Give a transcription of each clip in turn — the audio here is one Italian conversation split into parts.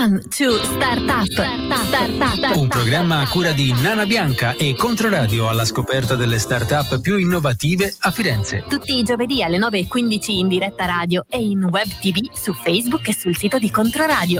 One, two, Startup. Un programma a cura di Nana Bianca e Controradio alla scoperta delle startup più innovative a Firenze. Tutti i giovedì alle 9:15 in diretta radio e in web TV su Facebook e sul sito di Controradio.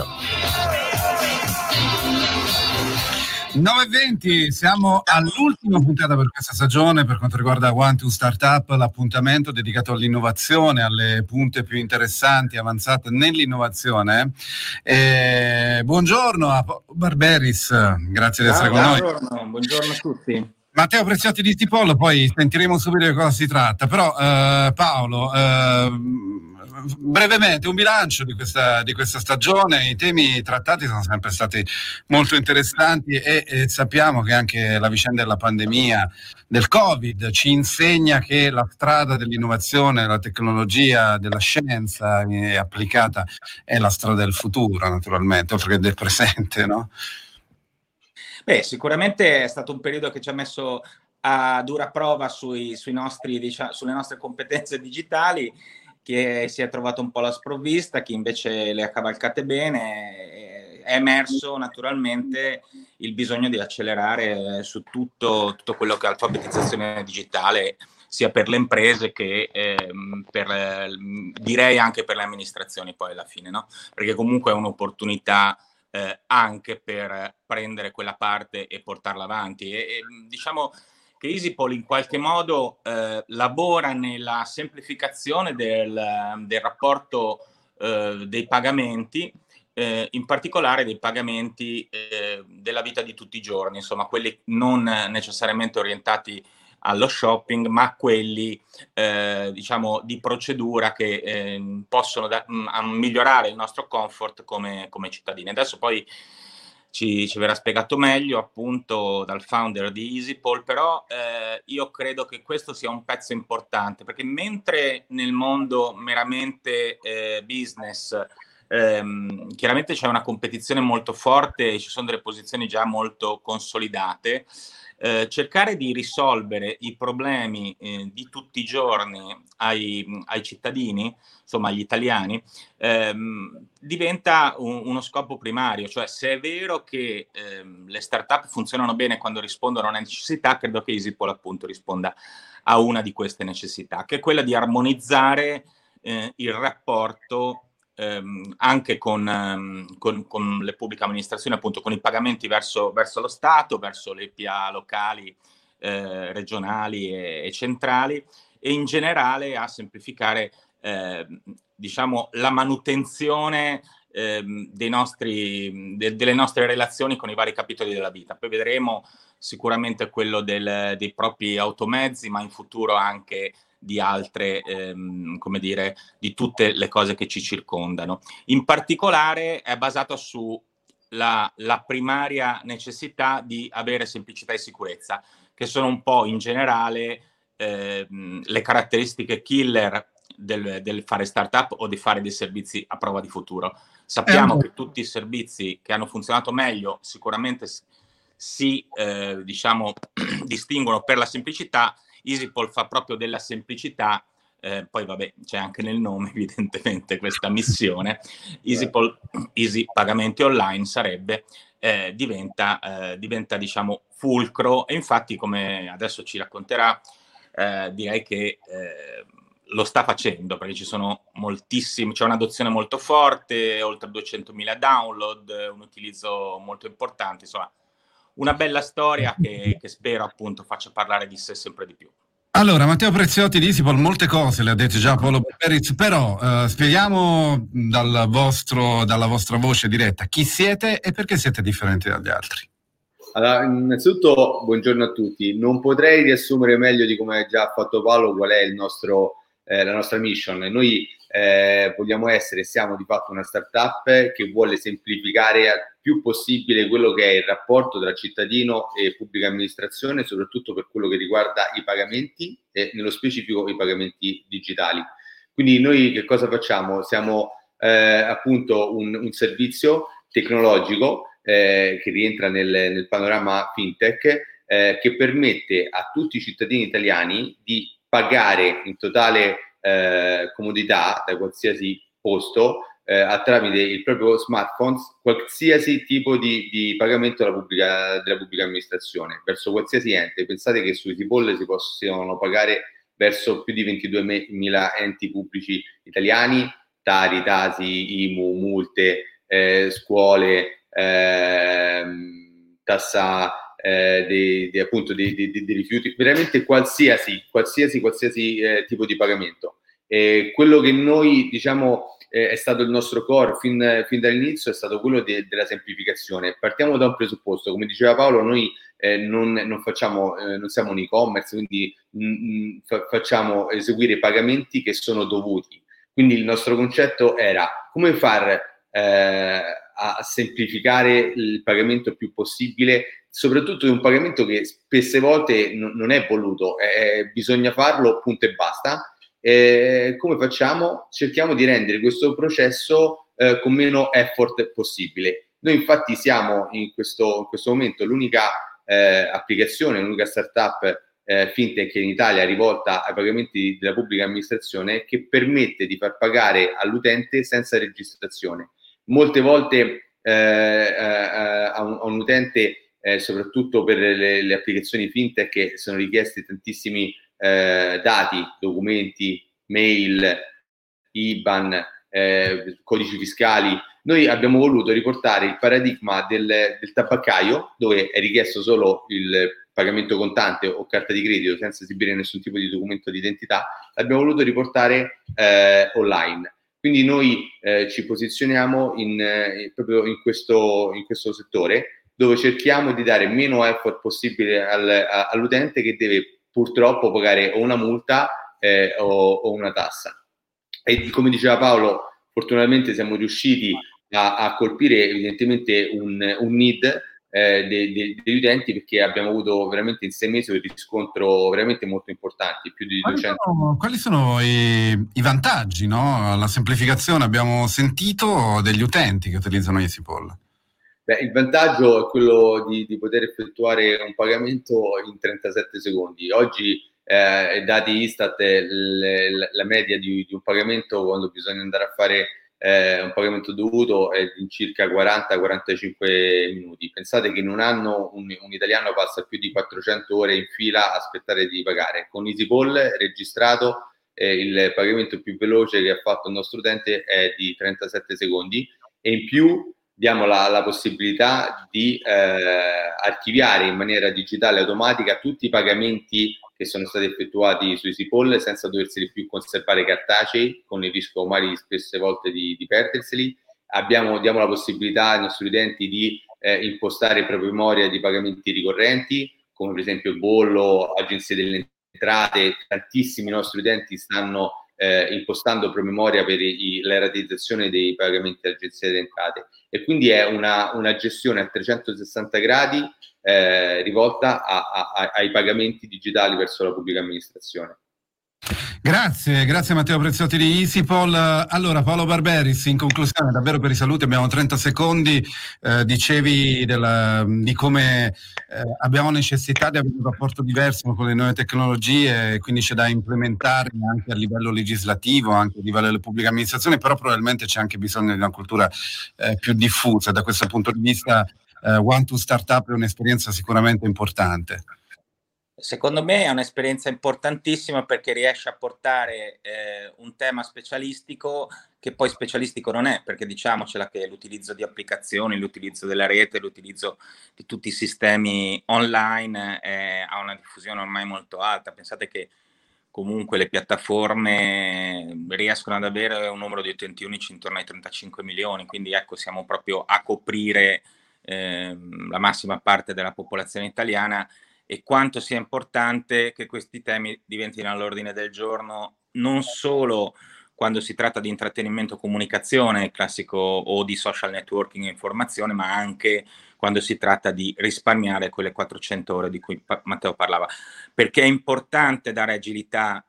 9:20, siamo all'ultima puntata per questa stagione per quanto riguarda One to Startup, l'appuntamento dedicato all'innovazione, alle punte più interessanti, avanzate nell'innovazione. Buongiorno a Barberis, grazie di essere con noi. Buongiorno a tutti. Matteo Preziotti di Tipollo, poi sentiremo subito di cosa si tratta, però Paolo, brevemente un bilancio di questa stagione. I temi trattati sono sempre stati molto interessanti e sappiamo che anche la vicenda della pandemia, del Covid, ci insegna che la strada dell'innovazione, della tecnologia, della scienza applicata è la strada del futuro, naturalmente, oltre che del presente, no? Beh, sicuramente è stato un periodo che ci ha messo a dura prova sulle nostre competenze digitali. Chi si è trovato un po' alla sprovvista, chi invece le ha cavalcate bene. È emerso naturalmente il bisogno di accelerare su tutto quello che è alfabetizzazione digitale, sia per le imprese che direi anche per le amministrazioni poi alla fine, no? Perché comunque è un'opportunità anche per prendere quella parte e portarla avanti. E diciamo che EasyPoll in qualche modo lavora nella semplificazione del rapporto dei pagamenti, in particolare dei pagamenti della vita di tutti i giorni, insomma quelli non necessariamente orientati allo shopping, ma quelli diciamo di procedura che possono migliorare il nostro comfort come cittadini. Adesso poi ci verrà spiegato meglio appunto dal founder di EasyPoll, però io credo che questo sia un pezzo importante, perché mentre nel mondo meramente business chiaramente c'è una competizione molto forte e ci sono delle posizioni già molto consolidate, cercare di risolvere i problemi di tutti i giorni ai cittadini, insomma agli italiani, diventa uno scopo primario. Cioè, se è vero che le startup funzionano bene quando rispondono a una necessità, credo che EasyPoll appunto risponda a una di queste necessità, che è quella di armonizzare il rapporto anche con le pubbliche amministrazioni, appunto con i pagamenti verso lo Stato, verso le PA locali, regionali e centrali, e in generale a semplificare diciamo la manutenzione delle nostre relazioni con i vari capitoli della vita. Poi vedremo sicuramente quello dei propri automezzi, ma in futuro anche di altre, come dire, di tutte le cose che ci circondano. In particolare è basato sulla primaria necessità di avere semplicità e sicurezza, che sono un po' in generale le caratteristiche killer del fare startup o di fare dei servizi a prova di futuro. Sappiamo che tutti i servizi che hanno funzionato meglio sicuramente si diciamo distinguono per la semplicità. EasyPoll fa proprio della semplicità, poi vabbè c'è anche nel nome evidentemente questa missione. EasyPoll, Easy Pagamenti Online sarebbe, diventa diciamo fulcro, e infatti come adesso ci racconterà direi che lo sta facendo, perché ci sono moltissimi, c'è un'adozione molto forte, oltre 200.000 download, un utilizzo molto importante, insomma una bella storia che spero appunto faccia parlare di sé sempre di più. Allora, Matteo Preziotti di EasyPoll molte cose le ha dette già Paolo Barberis, però spieghiamo dalla vostra voce diretta chi siete e perché siete differenti dagli altri. Allora, innanzitutto buongiorno a tutti. Non potrei riassumere meglio di come ha già fatto Paolo qual è la nostra mission. Noi vogliamo essere, siamo di fatto una startup che vuole semplificare al più possibile quello che è il rapporto tra cittadino e pubblica amministrazione, soprattutto per quello che riguarda i pagamenti e nello specifico i pagamenti digitali. Quindi noi che cosa facciamo? Siamo appunto un servizio tecnologico che rientra nel panorama fintech, che permette a tutti i cittadini italiani di pagare in totale comodità da qualsiasi posto tramite il proprio smartphone qualsiasi tipo di pagamento della pubblica amministrazione, verso qualsiasi ente. Pensate che su EasyPoll si possono pagare verso più di 22.000 enti pubblici italiani, Tari, Tasi, IMU, multe, scuole, tassa appunto dei rifiuti, veramente qualsiasi tipo di pagamento. Quello che noi diciamo è stato il nostro core fin dall'inizio è stato quello della semplificazione. Partiamo da un presupposto, come diceva Paolo, noi non siamo un e-commerce, quindi facciamo eseguire pagamenti che sono dovuti. Quindi il nostro concetto era come far a semplificare il pagamento il più possibile, soprattutto di un pagamento che spesse volte non è voluto, bisogna farlo, punto e basta. Come facciamo? Cerchiamo di rendere questo processo con meno effort possibile. Noi infatti siamo in questo momento l'unica applicazione, l'unica startup fintech in Italia rivolta ai pagamenti della pubblica amministrazione, che permette di far pagare all'utente senza registrazione. Molte volte a un utente, soprattutto per le applicazioni fintech, sono richiesti tantissimi dati, documenti, mail, IBAN, codici fiscali. Noi abbiamo voluto riportare il paradigma del tabaccaio, dove è richiesto solo il pagamento contante o carta di credito senza esibire nessun tipo di documento di identità. L'abbiamo voluto riportare online. Quindi noi ci posizioniamo proprio in questo settore, dove cerchiamo di dare meno effort possibile all'utente, che deve purtroppo pagare o una multa o una tassa. E come diceva Paolo, fortunatamente siamo riusciti a colpire evidentemente un need degli utenti, perché abbiamo avuto veramente in 6 mesi un riscontro veramente molto importante, più di 200. Quali sono i vantaggi, no? La semplificazione, abbiamo sentito, degli utenti che utilizzano EasyPoll. Il vantaggio è quello di poter effettuare un pagamento in 37 secondi. Oggi, dati Istat, la media di un pagamento, quando bisogna andare a fare un pagamento dovuto, è di circa 40-45 minuti. Pensate che in un anno un italiano passa più di 400 ore in fila a aspettare di pagare. Con EasyPoll registrato, il pagamento più veloce che ha fatto il nostro utente è di 37 secondi, e in più diamo la possibilità di archiviare in maniera digitale automatica tutti i pagamenti che sono stati effettuati su EasyPoll, senza doverseli più conservare cartacei, con il rischio magari spesse volte di perderseli. Diamo la possibilità ai nostri utenti di impostare promemoria di pagamenti ricorrenti, come per esempio bollo, agenzie delle entrate. Tantissimi nostri utenti stanno impostando promemoria per la rateizzazione dei pagamenti all'agenzia delle entrate, e quindi è una gestione a 360 gradi rivolta ai pagamenti digitali verso la pubblica amministrazione. Grazie Matteo Preziotti di EasyPoll. Allora, Paolo Barberis, in conclusione, davvero per i saluti, abbiamo 30 secondi. Dicevi di come abbiamo necessità di avere un rapporto diverso con le nuove tecnologie, quindi c'è da implementare anche a livello legislativo, anche a livello delle pubbliche amministrazioni, però probabilmente c'è anche bisogno di una cultura più diffusa. Da questo punto di vista, One to Startup è un'esperienza sicuramente importante. Secondo me è un'esperienza importantissima, perché riesce a portare un tema specialistico, che poi specialistico non è, perché diciamocela che l'utilizzo di applicazioni, l'utilizzo della rete, l'utilizzo di tutti i sistemi online ha una diffusione ormai molto alta. Pensate che comunque le piattaforme riescono ad avere un numero di utenti unici intorno ai 35 milioni, quindi ecco, siamo proprio a coprire la massima parte della popolazione italiana, e quanto sia importante che questi temi diventino all'ordine del giorno, non solo quando si tratta di intrattenimento e comunicazione, classico, o di social networking e informazione, ma anche quando si tratta di risparmiare quelle 400 ore di cui Matteo parlava, perché è importante dare agilità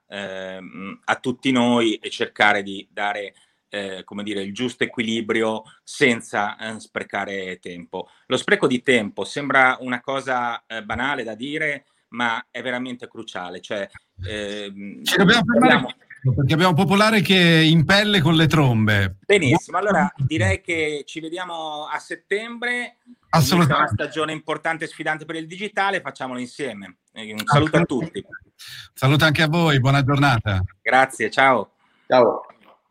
a tutti noi e cercare di dare come dire, il giusto equilibrio senza sprecare tempo. Lo spreco di tempo sembra una cosa banale da dire, ma è veramente cruciale. Cioè, ci dobbiamo fermare. perché abbiamo un popolare che impelle con le trombe. Benissimo, allora direi che ci vediamo a settembre. Assolutamente. È una stagione importante e sfidante per il digitale, facciamolo insieme. Un saluto a tutti. Saluto anche a voi, buona giornata. Grazie, ciao. Ciao.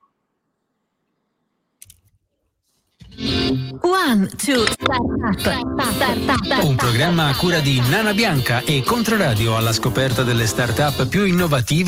1, 2, Startup. Un programma a cura di Nana Bianca e Controradio alla scoperta delle start-up più innovative